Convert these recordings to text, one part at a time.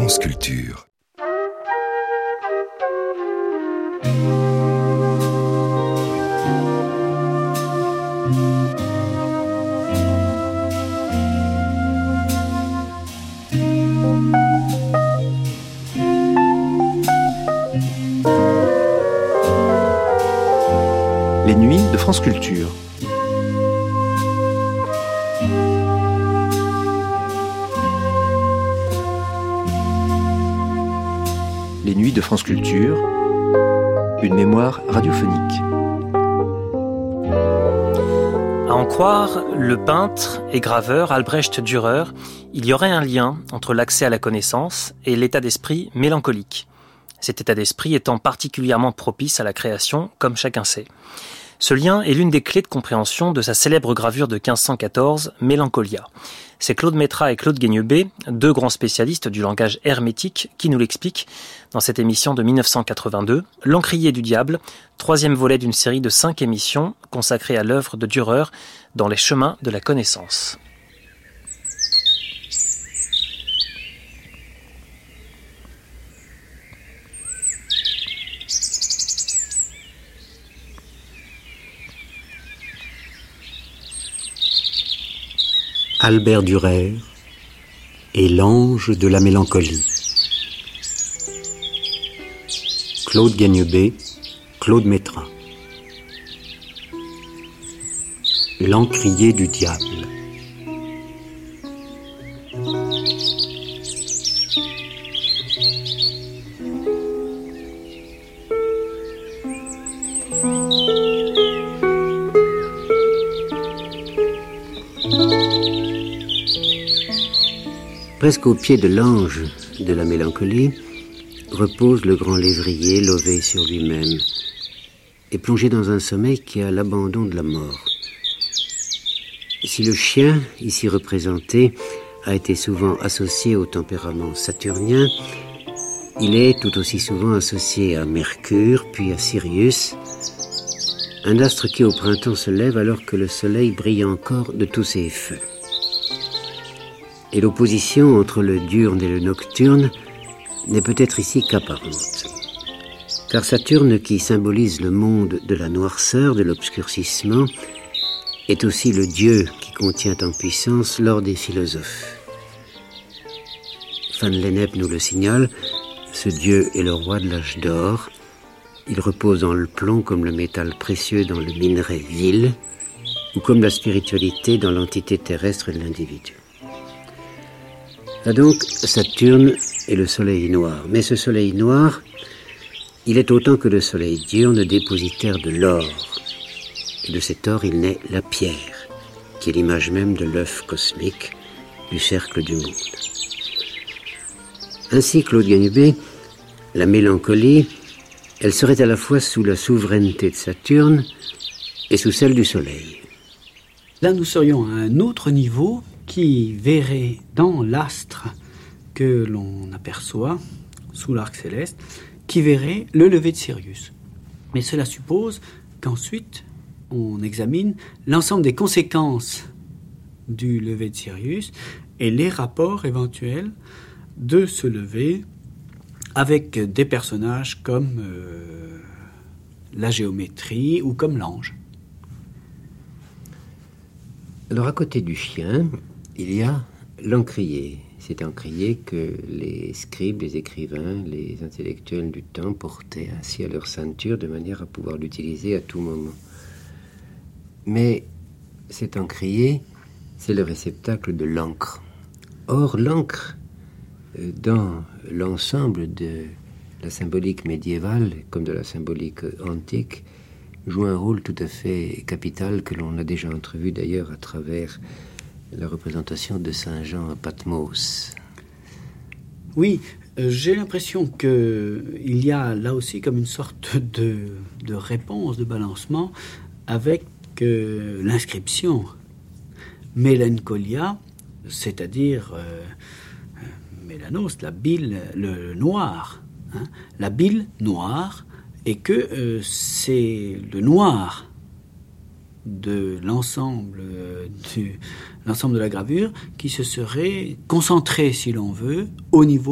France Culture. Les nuits de France Culture. Les nuits de France Culture, une mémoire radiophonique. À en croire le peintre et graveur Albrecht Dürer, il y aurait un lien entre l'accès à la connaissance et l'état d'esprit mélancolique. Cet état d'esprit étant particulièrement propice à la création, comme chacun sait. Ce lien est l'une des clés de compréhension de sa célèbre gravure de 1514, Mélancolia. C'est Claude Métras et Claude Guignebet, deux grands spécialistes du langage hermétique, qui nous l'expliquent dans cette émission de 1982, L'Encrier du Diable, troisième volet d'une série de 5 émissions consacrées à l'œuvre de Dürer dans les chemins de la connaissance. Albert Dürer et l'ange de la mélancolie. Claude Guignebet, Claude Métras. L'encrier du diable. Presque au pied de l'ange de la mélancolie repose le grand lévrier lové sur lui-même et plongé dans un sommeil qui a l'abandon de la mort. Si le chien, ici représenté, a été souvent associé au tempérament saturnien, il est tout aussi souvent associé à Mercure, puis à Sirius, un astre qui au printemps se lève alors que le soleil brille encore de tous ses feux. Et l'opposition entre le diurne et le nocturne n'est peut-être ici qu'apparente. Car Saturne, qui symbolise le monde de la noirceur, de l'obscurcissement, est aussi le dieu qui contient en puissance l'or des philosophes. Van Lennep nous le signale, ce dieu est le roi de l'âge d'or. Il repose dans le plomb comme le métal précieux dans le minerai vil, ou comme la spiritualité dans l'entité terrestre de l'individu. Là donc, Saturne est le soleil noir. Mais ce soleil noir, il est autant que le soleil diurne dépositaire de l'or. Et de cet or, il naît la pierre, qui est l'image même de l'œuf cosmique, du cercle du monde. Ainsi, Claude Guignebet, la mélancolie, elle serait à la fois sous la souveraineté de Saturne et sous celle du soleil. Là, nous serions à un autre niveau qui verrait dans l'astre que l'on aperçoit sous l'arc céleste, qui verrait le lever de Sirius. Mais cela suppose qu'ensuite on examine l'ensemble des conséquences du lever de Sirius et les rapports éventuels de ce lever avec des personnages comme la géométrie ou comme l'ange. Alors à côté du chien, il y a l'encrier. C'est encrier que les scribes, les écrivains, les intellectuels du temps portaient ainsi à leur ceinture de manière à pouvoir l'utiliser à tout moment. Mais cet encrier, c'est le réceptacle de l'encre. Or, l'encre, dans l'ensemble de la symbolique médiévale, comme de la symbolique antique, joue un rôle tout à fait capital que l'on a déjà entrevu d'ailleurs à travers la représentation de Saint Jean à Patmos. Oui, j'ai l'impression qu'il y a là aussi comme une sorte de réponse, de balancement avec l'inscription Mélancolia, c'est-à-dire Mélanos, la bile, le noir, hein, la bile noire, et que c'est le noir de l'ensemble de la gravure qui se serait concentré, si l'on veut, au niveau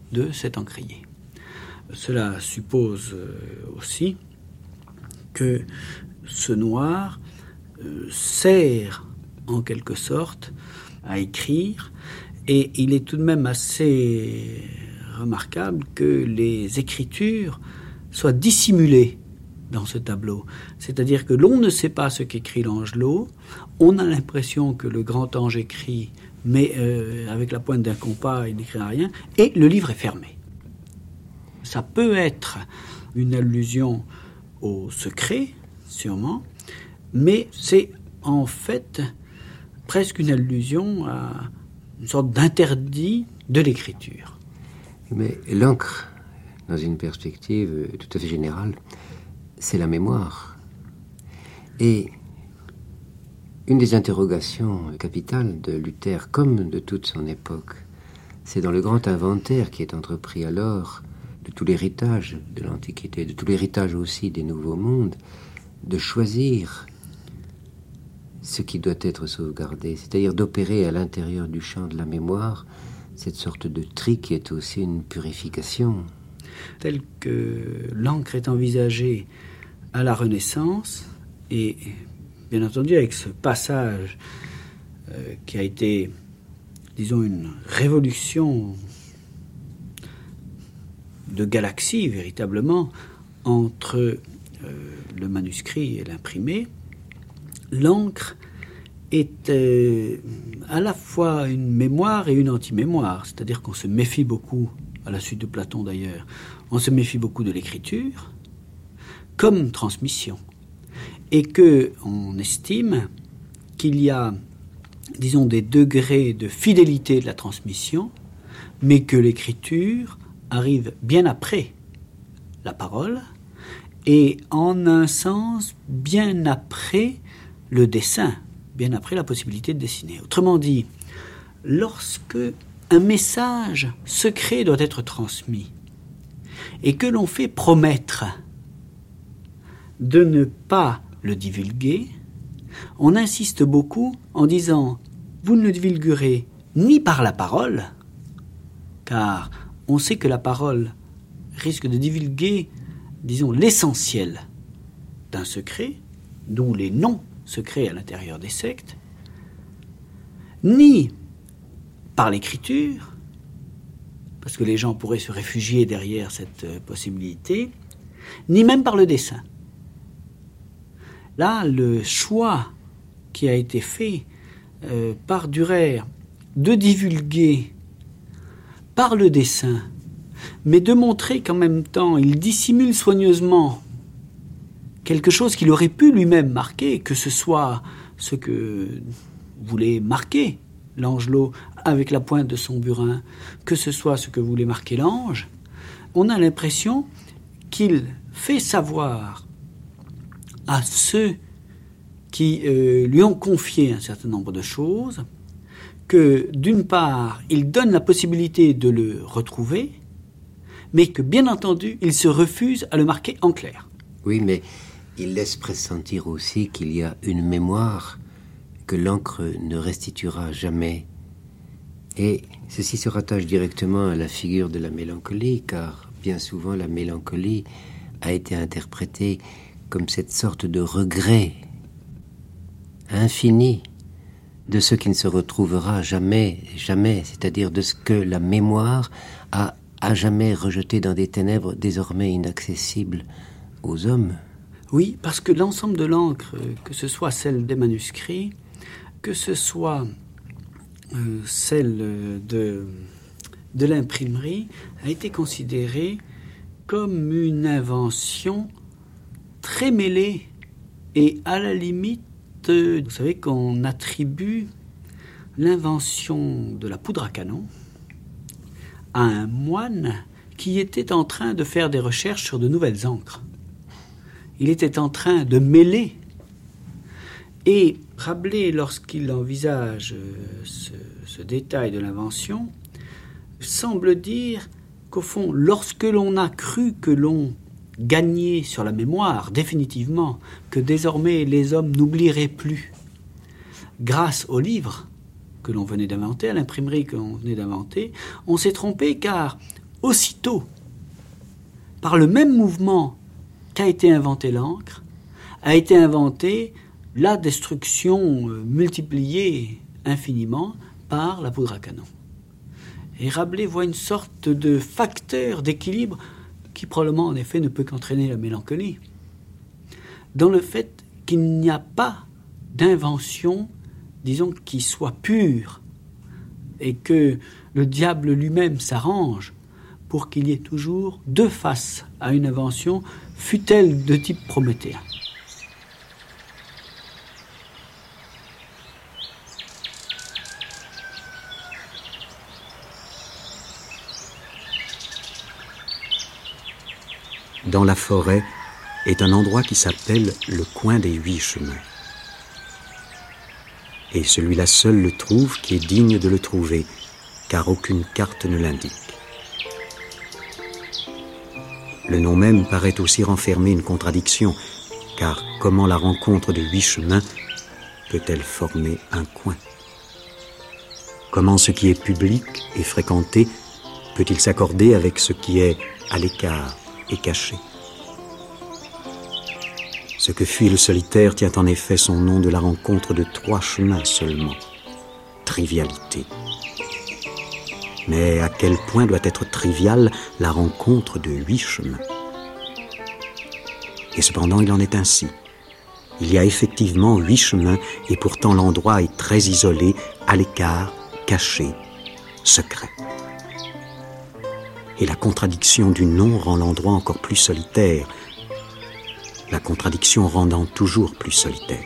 de cet encrier. Cela suppose aussi que ce noir sert en quelque sorte à écrire, et il est tout de même assez remarquable que les écritures soient dissimulées dans ce tableau. C'est-à-dire que l'on ne sait pas ce qu'écrit l'angelot, on a l'impression que le grand ange écrit, mais avec la pointe d'un compas, il n'écrit rien, et le livre est fermé. Ça peut être une allusion au secret, sûrement, mais c'est en fait presque une allusion à une sorte d'interdit de l'écriture. Mais l'encre, dans une perspective tout à fait générale, c'est la mémoire. Et une des interrogations capitales de Luther, comme de toute son époque, c'est dans le grand inventaire qui est entrepris alors de tout l'héritage de l'Antiquité, de tout l'héritage aussi des Nouveaux Mondes, de choisir ce qui doit être sauvegardé, c'est-à-dire d'opérer à l'intérieur du champ de la mémoire cette sorte de tri qui est aussi une purification. Tel que l'encre est envisagée à la Renaissance, et bien entendu avec ce passage qui a été, disons, une révolution de galaxie véritablement entre le manuscrit et l'imprimé, l'encre est à la fois une mémoire et une anti-mémoire, c'est-à-dire qu'on se méfie beaucoup, à la suite de Platon d'ailleurs, on se méfie beaucoup de l'écriture comme transmission, et qu'on estime qu'il y a, disons, des degrés de fidélité de la transmission, mais que l'écriture arrive bien après la parole, et en un sens bien après le dessin, bien après la possibilité de dessiner. Autrement dit, lorsque un message secret doit être transmis et que l'on fait promettre de ne pas le divulguer, on insiste beaucoup en disant « vous ne le divulguerez ni par la parole », car on sait que la parole risque de divulguer, disons, l'essentiel d'un secret, d'où les noms secrets à l'intérieur des sectes, ni par l'écriture, parce que les gens pourraient se réfugier derrière cette possibilité, ni même par le dessin. Là, le choix qui a été fait par Dürer de divulguer par le dessin, mais de montrer qu'en même temps, il dissimule soigneusement quelque chose qu'il aurait pu lui-même marquer, que ce soit ce que voulait marquer l'angelot avec la pointe de son burin, que ce soit ce que voulait marquer l'ange, on a l'impression qu'il fait savoir à ceux qui lui ont confié un certain nombre de choses que, d'une part, il donne la possibilité de le retrouver, mais que, bien entendu, il se refuse à le marquer en clair. Oui, mais il laisse pressentir aussi qu'il y a une mémoire que l'encre ne restituera jamais. Et ceci se rattache directement à la figure de la mélancolie, car bien souvent la mélancolie a été interprétée comme cette sorte de regret infini de ce qui ne se retrouvera jamais, jamais, c'est-à-dire de ce que la mémoire a à jamais rejeté dans des ténèbres désormais inaccessibles aux hommes. Oui, parce que l'ensemble de l'encre, que ce soit celle des manuscrits, que ce soit celle de l'imprimerie, a été considérée comme une invention très mêlée. Et à la limite, vous savez qu'on attribue l'invention de la poudre à canon à un moine qui était en train de faire des recherches sur de nouvelles encres. Il était en train de mêler. Et Rabelais, lorsqu'il envisage ce détail de l'invention, semble dire qu'au fond, lorsque l'on a cru que l'on gagnait sur la mémoire, définitivement, que désormais les hommes n'oublieraient plus, grâce au livre que l'on venait d'inventer, à l'imprimerie que l'on venait d'inventer, on s'est trompé car aussitôt, par le même mouvement qu'a été inventé l'encre, a été inventée la destruction multipliée infiniment par la poudre à canon. Et Rabelais voit une sorte de facteur d'équilibre qui probablement en effet ne peut qu'entraîner la mélancolie, dans le fait qu'il n'y a pas d'invention, disons, qui soit pure, et que le diable lui-même s'arrange pour qu'il y ait toujours deux faces à une invention, fût-elle de type prométhéen. Dans la forêt est un endroit qui s'appelle le coin des 8 chemins. Et celui-là seul le trouve qui est digne de le trouver, car aucune carte ne l'indique. Le nom même paraît aussi renfermer une contradiction, car comment la rencontre de 8 chemins peut-elle former un coin? Comment ce qui est public et fréquenté peut-il s'accorder avec ce qui est à l'écart et caché? Ce que fuit le solitaire tient en effet son nom de la rencontre de 3 chemins seulement. Trivialité. Mais à quel point doit être triviale la rencontre de 8 chemins? Et cependant, il en est ainsi. Il y a effectivement 8 chemins, et pourtant l'endroit est très isolé, à l'écart, caché, secret. Et la contradiction du nom rend l'endroit encore plus solitaire, la contradiction rendant toujours plus solitaire.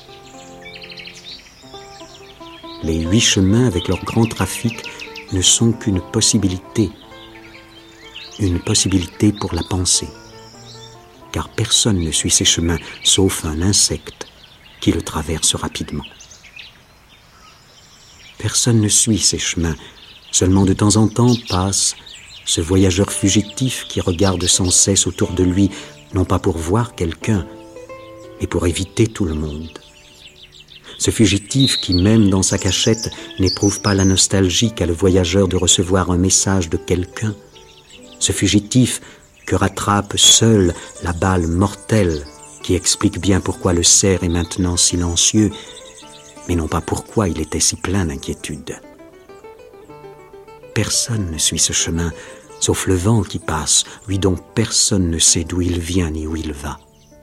Les 8 chemins, avec leur grand trafic, ne sont qu'une possibilité pour la pensée, car personne ne suit ces chemins, sauf un insecte qui le traverse rapidement. Personne ne suit ces chemins, seulement de temps en temps passe ce voyageur fugitif qui regarde sans cesse autour de lui, non pas pour voir quelqu'un, mais pour éviter tout le monde. Ce fugitif qui, même dans sa cachette, n'éprouve pas la nostalgie qu'a le voyageur de recevoir un message de quelqu'un. Ce fugitif que rattrape seul la balle mortelle qui explique bien pourquoi le cerf est maintenant silencieux, mais non pas pourquoi il était si plein d'inquiétude. Personne ne suit ce chemin, sauf le vent qui passe, lui dont personne ne sait d'où il vient ni où il va.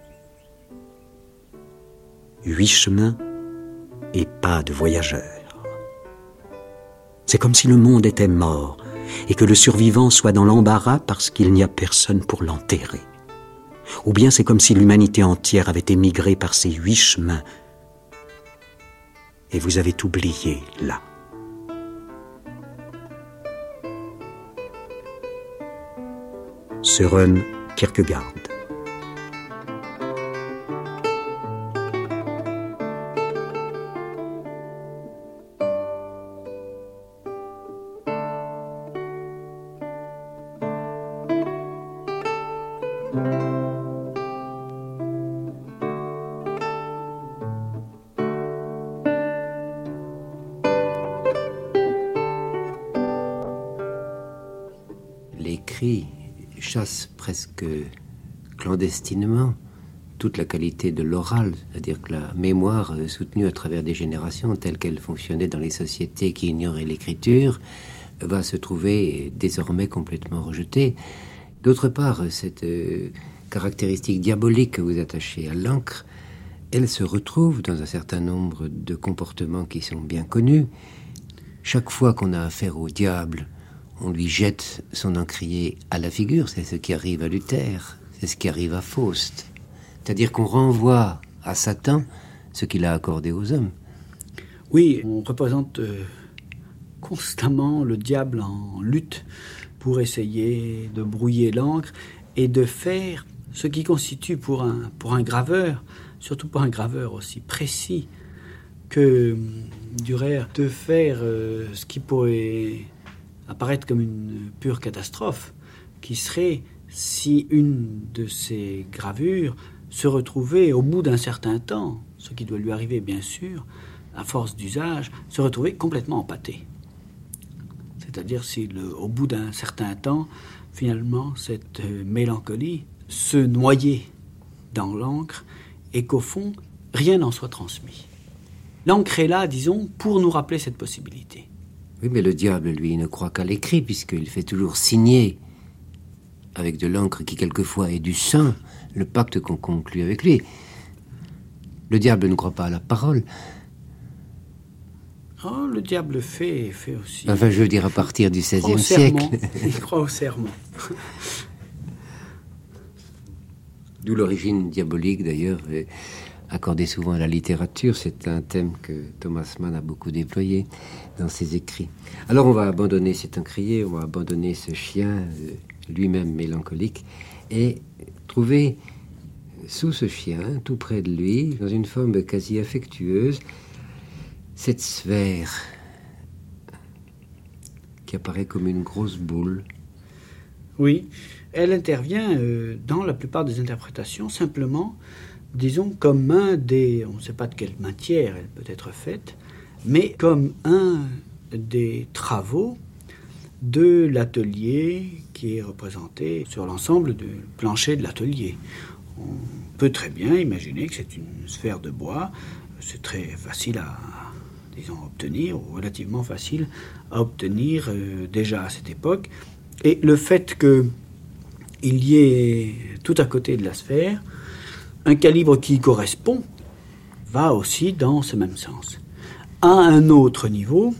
8 chemins et pas de voyageurs. C'est comme si le monde était mort et que le survivant soit dans l'embarras parce qu'il n'y a personne pour l'enterrer. Ou bien c'est comme si l'humanité entière avait émigré par ces 8 chemins et vous avez oublié là. Søren Kierkegaard. Les cris chassent presque clandestinement toute la qualité de l'oral, c'est-à-dire que la mémoire soutenue à travers des générations telle qu'elle fonctionnait dans les sociétés qui ignoraient l'écriture va se trouver désormais complètement rejetée. D'autre part, cette caractéristique diabolique que vous attachez à l'encre, elle se retrouve dans un certain nombre de comportements qui sont bien connus. Chaque fois qu'on a affaire au diable, on lui jette son encrier à la figure. C'est ce qui arrive à Luther, c'est ce qui arrive à Faust. C'est-à-dire qu'on renvoie à Satan ce qu'il a accordé aux hommes. Oui, on représente constamment le diable en lutte pour essayer de brouiller l'encre et de faire ce qui constitue pour un graveur, surtout pour un graveur aussi précis que Dürer, de faire ce qui pourrait apparaître comme une pure catastrophe, qui serait si une de ces gravures se retrouvait au bout d'un certain temps, ce qui doit lui arriver bien sûr, à force d'usage, se retrouver complètement empâtée. C'est-à-dire si au bout d'un certain temps, finalement, cette mélancolie se noyait dans l'encre et qu'au fond, rien n'en soit transmis. L'encre est là, disons, pour nous rappeler cette possibilité. Oui, mais le diable, lui, ne croit qu'à l'écrit, puisqu'il fait toujours signer, avec de l'encre qui quelquefois est du sang, le pacte qu'on conclut avec lui. Le diable ne croit pas à la parole. Oh, le diable fait aussi. Enfin, je veux dire, à partir du XVIe siècle. Il croit au serment. D'où l'origine diabolique, d'ailleurs, accordée souvent à la littérature. C'est un thème que Thomas Mann a beaucoup déployé dans ses écrits. Alors, on va abandonner cet encrier, on va abandonner ce chien, lui-même mélancolique, et trouver sous ce chien, tout près de lui, dans une forme quasi affectueuse, cette sphère qui apparaît comme une grosse boule. Oui, elle intervient dans la plupart des interprétations simplement, disons, comme un des... On ne sait pas de quelle matière elle peut être faite, mais comme un des travaux de l'atelier qui est représenté sur l'ensemble du plancher de l'atelier. On peut très bien imaginer que c'est une sphère de bois. C'est très facile à, disons, obtenir, ou relativement facile à obtenir déjà à cette époque. Et le fait qu'il y ait tout à côté de la sphère un calibre qui y correspond va aussi dans ce même sens. À un autre niveau,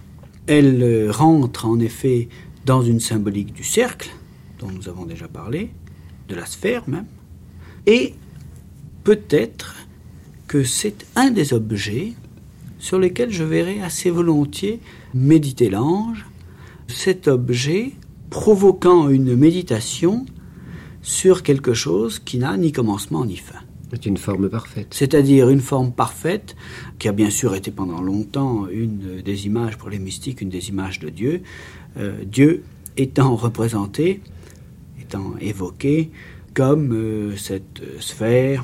elle rentre en effet dans une symbolique du cercle, dont nous avons déjà parlé, de la sphère même, et peut-être que c'est un des objets sur lesquels je verrai assez volontiers méditer l'ange, cet objet provoquant une méditation sur quelque chose qui n'a ni commencement ni fin. C'est une forme parfaite. C'est-à-dire une forme parfaite, qui a bien sûr été pendant longtemps une des images pour les mystiques, une des images de Dieu. Dieu étant représenté, étant évoqué comme cette sphère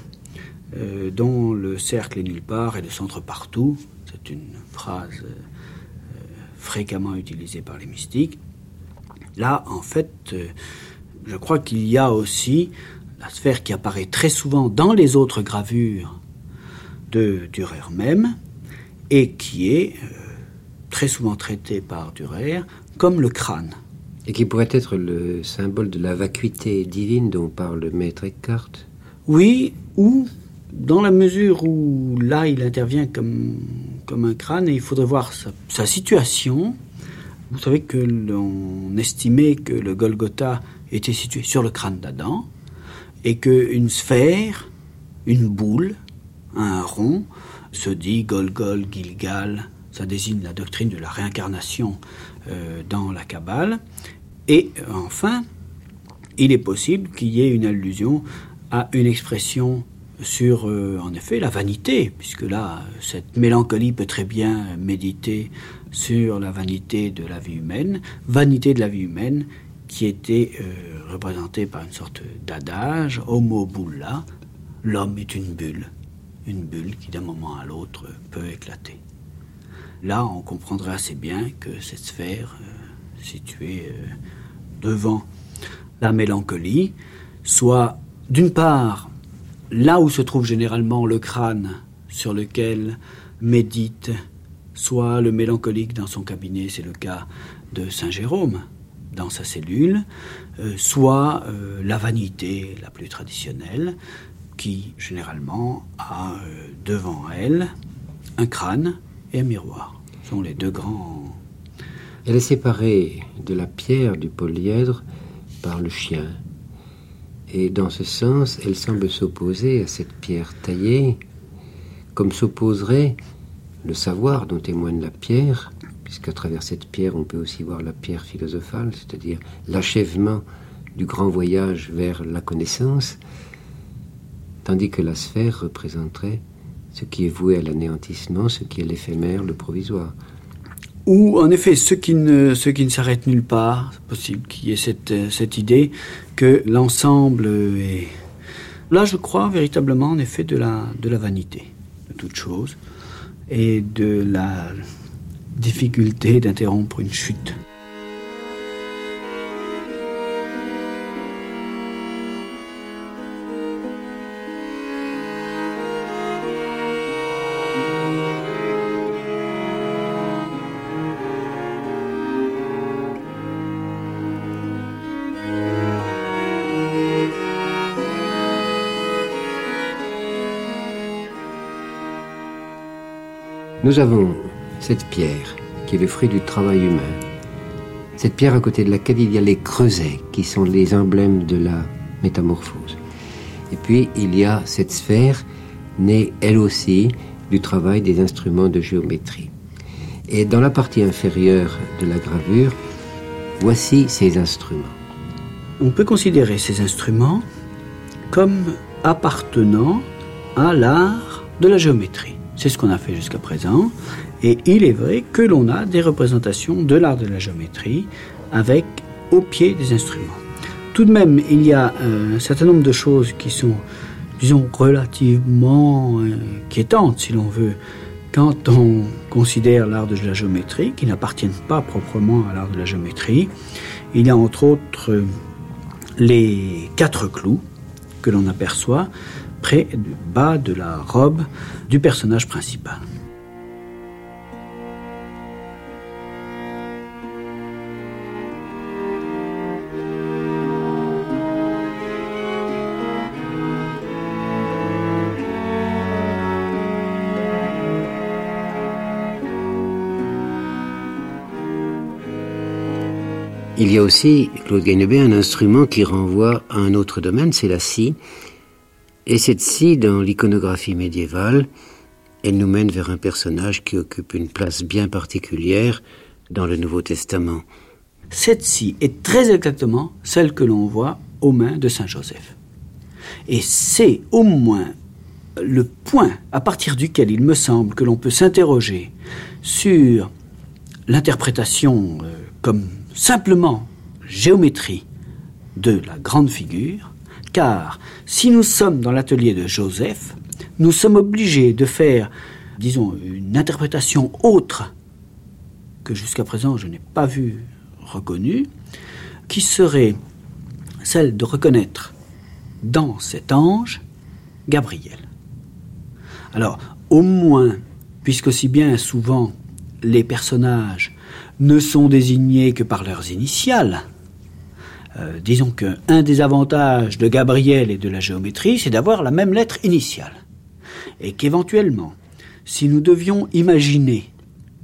dont le cercle est nulle part et le centre partout. C'est une phrase fréquemment utilisée par les mystiques. Là, en fait, je crois qu'il y a aussi la sphère qui apparaît très souvent dans les autres gravures de Dürer même, et qui est très souvent traitée par Dürer comme le crâne. Et qui pourrait être le symbole de la vacuité divine dont parle Maître Eckhart. Oui, ou dans la mesure où là il intervient comme un crâne, et il faudrait voir sa situation. Vous savez que l'on estimait que le Golgotha était situé sur le crâne d'Adam, et qu'une sphère, une boule, un rond, se dit Golgol, Gilgal, ça désigne la doctrine de la réincarnation dans la Kabbale. Et enfin, il est possible qu'il y ait une allusion à une expression sur, en effet, la vanité, puisque là, cette mélancolie peut très bien méditer sur la vanité de la vie humaine qui était représentée par une sorte d'adage, homo bulla, l'homme est une bulle qui d'un moment à l'autre peut éclater. Là, on comprendrait assez bien que cette sphère située devant la mélancolie soit, d'une part, là où se trouve généralement le crâne sur lequel médite soit le mélancolique dans son cabinet, c'est le cas de Saint Jérôme, dans sa cellule, soit la vanité la plus traditionnelle, qui généralement a devant elle un crâne et un miroir. Ce sont les deux grands... Elle est séparée de la pierre du polyèdre par le chien. Et dans ce sens, elle semble s'opposer à cette pierre taillée, comme s'opposerait le savoir dont témoigne la pierre, puisqu'à travers cette pierre, on peut aussi voir la pierre philosophale, c'est-à-dire l'achèvement du grand voyage vers la connaissance, tandis que la sphère représenterait ce qui est voué à l'anéantissement, ce qui est l'éphémère, le provisoire. Ou, en effet, ce qui ne s'arrête nulle part. C'est possible qu'il y ait cette idée que l'ensemble est... Là, je crois véritablement, en effet, de la vanité, de toute chose, et de la difficulté d'interrompre une chute. nous avons cette pierre qui est le fruit du travail humain. Cette pierre à côté de laquelle il y a les creusets qui sont les emblèmes de la métamorphose. Et puis il y a cette sphère née elle aussi du travail des instruments de géométrie. Et dans la partie inférieure de la gravure, voici ces instruments. On peut considérer ces instruments comme appartenant à l'art de la géométrie. C'est ce qu'on a fait jusqu'à présent. Et il est vrai que l'on a des représentations de l'art de la géométrie avec au pied des instruments. Tout de même, il y a un certain nombre de choses qui sont, disons, relativement inquiétantes, si l'on veut, quand on considère l'art de la géométrie, qui n'appartiennent pas proprement à l'art de la géométrie. Il y a entre autres les 4 clous que l'on aperçoit près du bas de la robe du personnage principal. Il y a aussi, Claude Guénebé, un instrument qui renvoie à un autre domaine, c'est la scie. Et cette scie, dans l'iconographie médiévale, elle nous mène vers un personnage qui occupe une place bien particulière dans le Nouveau Testament. Cette scie est très exactement celle que l'on voit aux mains de Saint Joseph. Et c'est au moins le point à partir duquel il me semble que l'on peut s'interroger sur l'interprétation comme simplement géométrie de la grande figure, car si nous sommes dans l'atelier de Joseph, nous sommes obligés de faire, disons, une interprétation autre que jusqu'à présent je n'ai pas vu reconnue, qui serait celle de reconnaître dans cet ange Gabriel. Alors, au moins, puisqu'aussi bien souvent les personnages ne sont désignés que par leurs initiales, disons qu'un des avantages de Gabriel et de la géométrie, c'est d'avoir la même lettre initiale. Et qu'éventuellement, si nous devions imaginer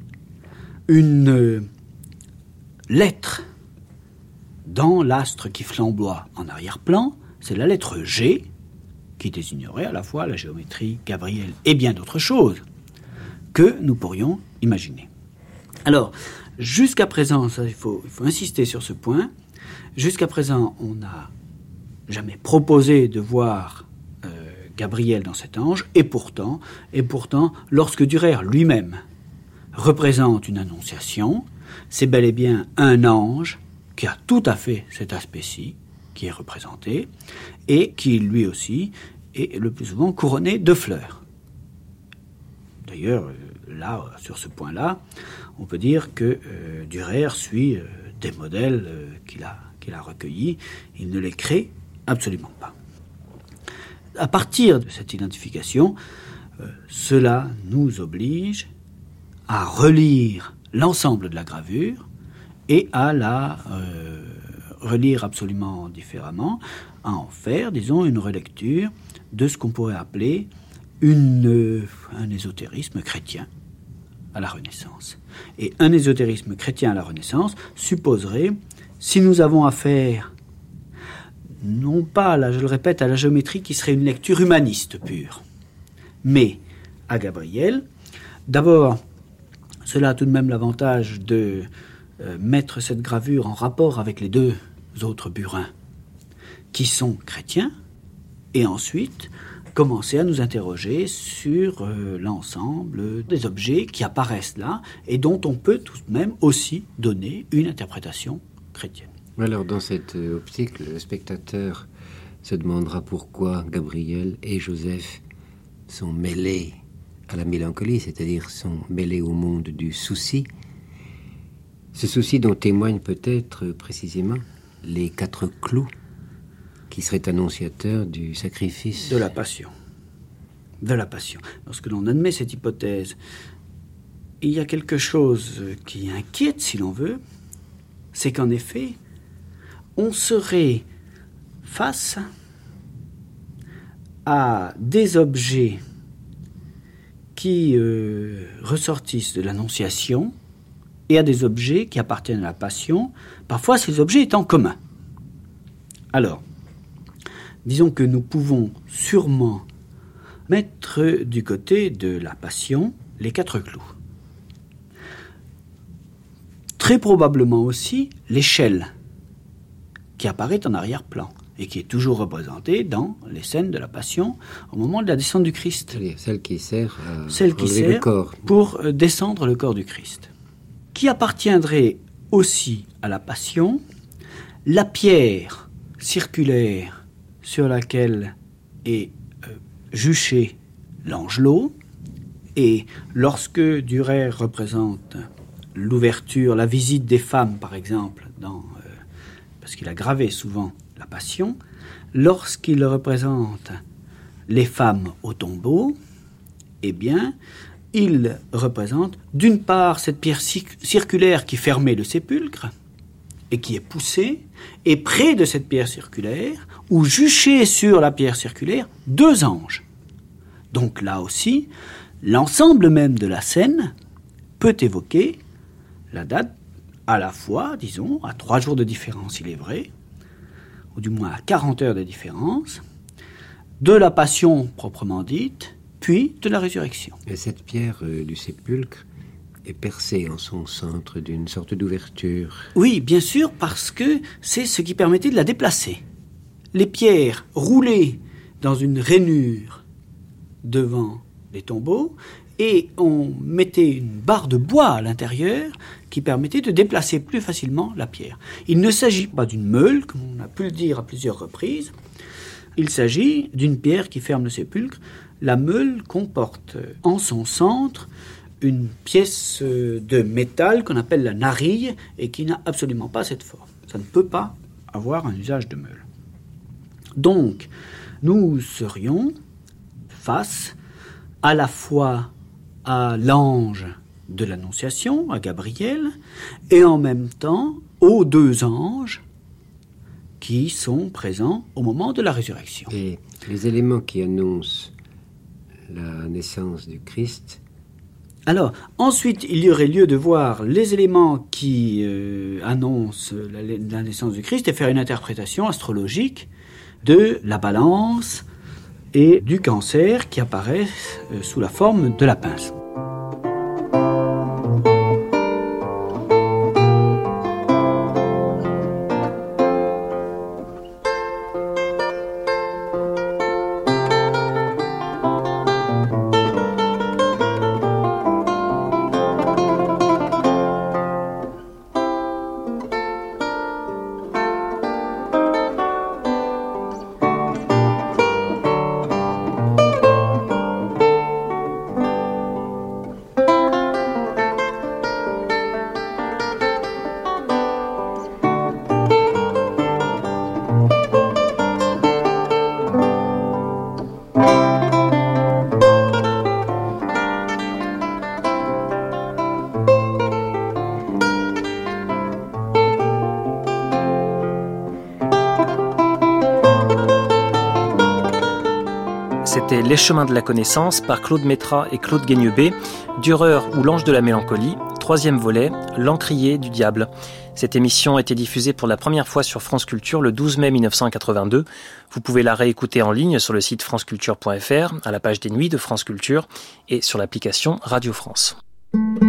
une lettre dans l'astre qui flamboie en arrière-plan, c'est la lettre G, qui désignerait à la fois la géométrie, Gabriel et bien d'autres choses que nous pourrions imaginer. Alors, jusqu'à présent, ça, il faut insister sur ce point, jusqu'à présent, on n'a jamais proposé de voir Gabriel dans cet ange, et pourtant, lorsque Dürer lui-même représente une annonciation, c'est bel et bien un ange qui a tout à fait cet aspect-ci, qui est représenté, et qui lui aussi est le plus souvent couronné de fleurs. D'ailleurs, là, sur ce point-là, on peut dire que Dürer suit des modèles qu'il a recueillis, il ne les crée absolument pas. À partir de cette identification, cela nous oblige à relire l'ensemble de la gravure et à la relire absolument différemment, à en faire, disons, une relecture de ce qu'on pourrait appeler un ésotérisme chrétien à la Renaissance. Et un ésotérisme chrétien à la Renaissance supposerait, si nous avons affaire, non pas, je le répète, à la géométrie qui serait une lecture humaniste pure, mais à Gabriel, d'abord, cela a tout de même l'avantage de mettre cette gravure en rapport avec les 2 autres burins qui sont chrétiens, et ensuite commencer à nous interroger sur l'ensemble des objets qui apparaissent là et dont on peut tout de même aussi donner une interprétation chrétienne. Alors, dans cette optique, le spectateur se demandera pourquoi Gabriel et Joseph sont mêlés à la mélancolie, c'est-à-dire sont mêlés au monde du souci. Ce souci dont témoignent peut-être précisément les 4 clous qui seraient annonciateurs du sacrifice. De la passion. De la passion. Lorsque l'on admet cette hypothèse, il y a quelque chose qui inquiète, si l'on veut, c'est qu'en effet, on serait face à des objets qui ressortissent de l'Annonciation et à des objets qui appartiennent à la Passion, parfois ces objets étant communs. Alors, disons que nous pouvons sûrement mettre du côté de la Passion les 4 clous. Très probablement aussi l'échelle qui apparaît en arrière-plan et qui est toujours représentée dans les scènes de la Passion au moment de la descente du Christ. C'est-à-dire celle qui sert à enlever le corps. Pour descendre le corps du Christ. Qui appartiendrait aussi à la Passion, la pierre circulaire sur laquelle est juché l'angelot, et lorsque Dürer représente l'ouverture, la visite des femmes, par exemple, parce qu'il a gravé souvent la Passion, lorsqu'il représente les femmes au tombeau, eh bien, il représente d'une part cette pierre circulaire qui fermait le sépulcre et qui est poussée, et près de cette pierre circulaire, ou juchés sur la pierre circulaire, 2 anges. Donc là aussi, l'ensemble même de la scène peut évoquer la date à la fois, disons, à 3 jours de différence, il est vrai, ou du moins à 40 heures de différence, de la Passion proprement dite, puis de la résurrection. Et cette pierre du sépulcre est percée en son centre d'une sorte d'ouverture. Oui, bien sûr, parce que c'est ce qui permettait de la déplacer. Les pierres roulées dans une rainure devant les tombeaux, et on mettait une barre de bois à l'intérieur qui permettait de déplacer plus facilement la pierre. Il ne s'agit pas d'une meule, comme on a pu le dire à plusieurs reprises. Il s'agit d'une pierre qui ferme le sépulcre. La meule comporte en son centre une pièce de métal qu'on appelle la narille et qui n'a absolument pas cette forme. Ça ne peut pas avoir un usage de meule. Donc, nous serions face à la fois à l'ange de l'Annonciation, à Gabriel, et en même temps aux 2 anges qui sont présents au moment de la résurrection. Et les éléments qui annoncent la naissance du Christ. Alors, ensuite, il y aurait lieu de voir les éléments qui annoncent la naissance du Christ et faire une interprétation astrologique de la balance et du Cancer qui apparaissent sous la forme de la pince. C'était Les chemins de la connaissance par Claude Métrat et Claude Guignebé, Dürer ou l'ange de la mélancolie, 3e volet, L'encrier du diable. Cette émission a été diffusée pour la première fois sur France Culture le 12 mai 1982. Vous pouvez la réécouter en ligne sur le site franceculture.fr, à la page des nuits de France Culture et sur l'application Radio France.